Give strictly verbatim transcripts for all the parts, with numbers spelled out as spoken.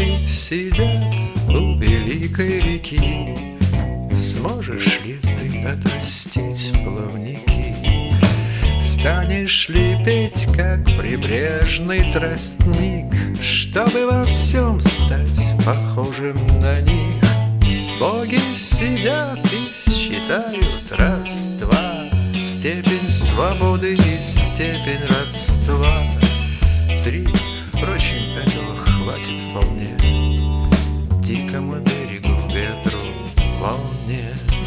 Боги сидят у великой реки. Сможешь ли ты отрастить плавники? Станешь ли петь, как прибрежный тростник, чтобы во всем стать похожим на них? Боги сидят и считают раз-два, степень свободы и степень родства. Три, впрочем, этого хватит вполне дикому берегу, ветру, волне.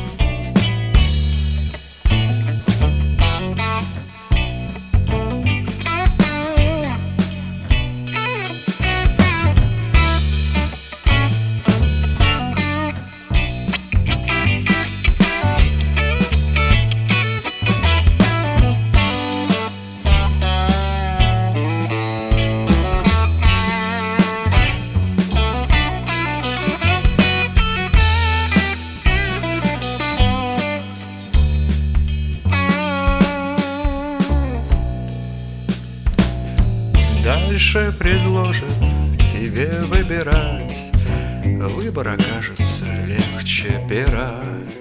Дальше предложат тебе выбирать, выбор окажется легче пера.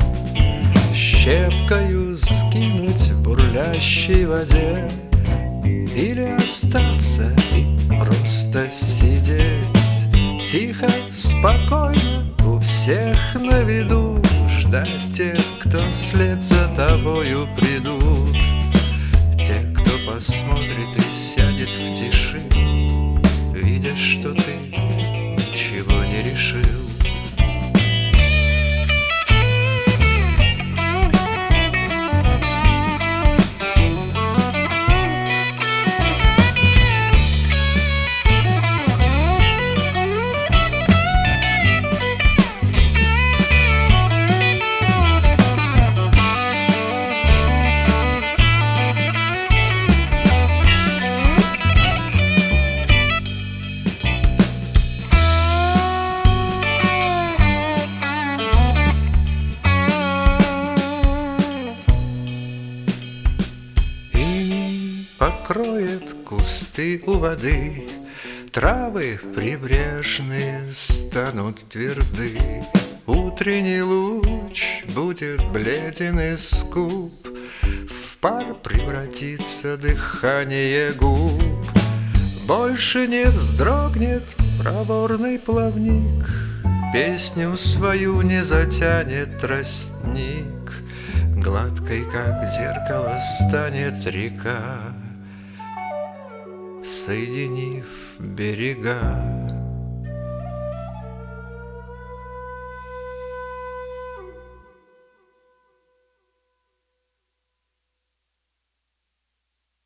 Щепкою скинуть в бурлящей воде или остаться и просто сидеть тихо, спокойно, у всех на виду, ждать тех, кто вслед за тобою придут. Те, кто посмотрит и сядет в тиши, видя, что ты ничего не решил. Покроет кусты у воды, травы прибрежные станут тверды. Утренний луч будет бледен и скуп, в пар превратится дыхание губ. Больше не вздрогнет проворный плавник, песню свою не затянет тростник. Гладкой, как зеркало, станет река, соединив берега.